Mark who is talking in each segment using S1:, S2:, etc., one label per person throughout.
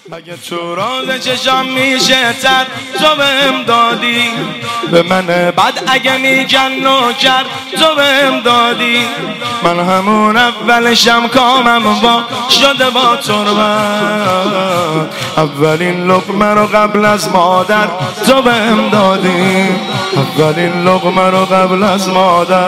S1: اگه تو راز چشام میشه تر تو بهم دادی به من بعد اگه میگن نوکر تو بهم دادی من همون اولشم کامم با شده با تربت اولین لقمه رو قبل از مادر تو بهم دادی اولین لقمه رو قبل از مادر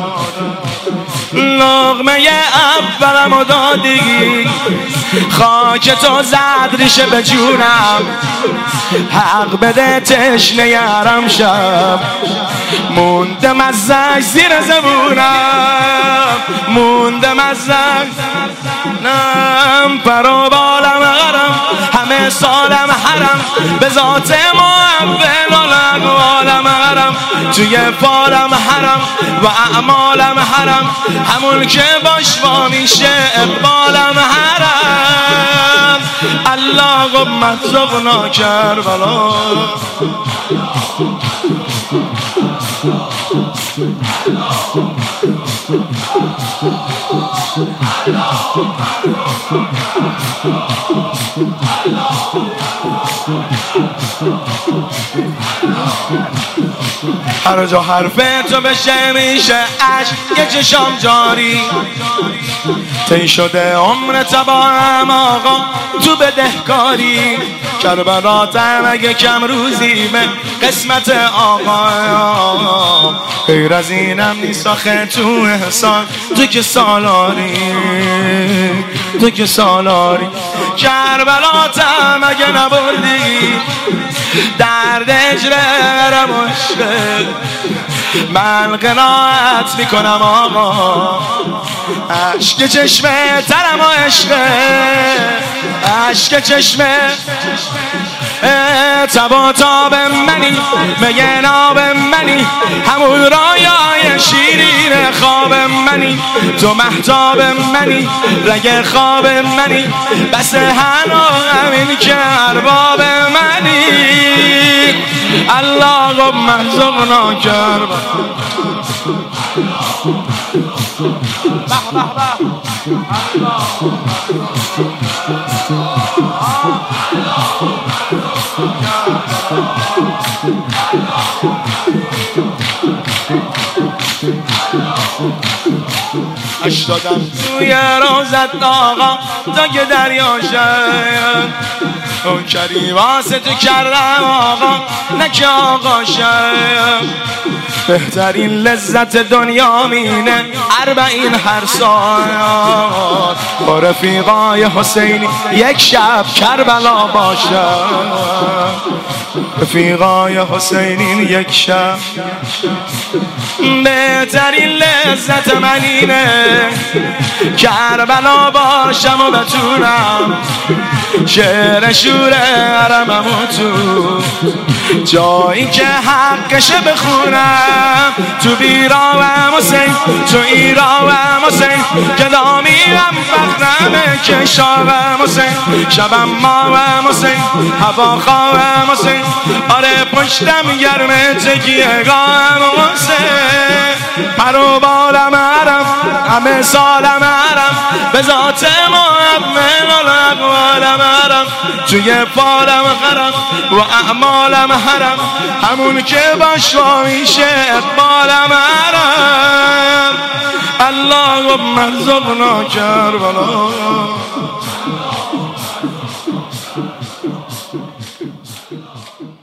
S1: لقمه اولم رو دادی خاک تو زد ریشه به جونم حق بده تشنه یارم شب موندم از زنگ زیر زبونم موندم از زنگ نم پر و بالم غرم همه سالم حرم به ذات معول الاقوالم غرم توی فالم حرم و اعمالم حرم همون که باش با میشه اقبالم حرم اللهم ارزقنا کربلا هر جا حرف تو بشه میشه عشق چشام جاری طی شده عمر تباهم آقا تو بدهکاری کربلاتم اگه کم روزی به قسمت آقا غیر از اینم نیست آخه تو احسان تو که سالاری تو که سالاری کربلاتم اگه نبردی درد اجرم و عشقه من قناعت میکنم آقا عشق چشمه ترم و عشقه عشق چشمه تبا تاب منی میگه ناب منی همون رایای شیرین خواب منی تو مهتاب منی رگ خواب منی بس هنو همین که ارباب منی اللهم ارزقنا کربلا اش دادم توی روزت آقا تا که دریا شد اون کری واسه تو کردم آقا نه که آقا شد بهترین لذت دنیا مینه 40 هر سال با رفیقای حسینی یک شب کربلا باشد رفیقای حسینی یک شب بهترین لذت من اینه کربلا باشم و بتونم شعر شور حرممو تو جایی که حقشه بخونم تو بیراوم حسین تو ایراوم حسین کدامیم فخرمه که شاوم حسین شبم ماوم حسین هوا خواهم حسین آره پشتم گرمه تکیه گاهم حسین پر و بالم حرم همه سالم حرم به ذات معول الاقوالم حرم توی فالم حرم و اعمالم حرم همون که باش با میشه اقبالم حرم اللهم ارزقنا کربلا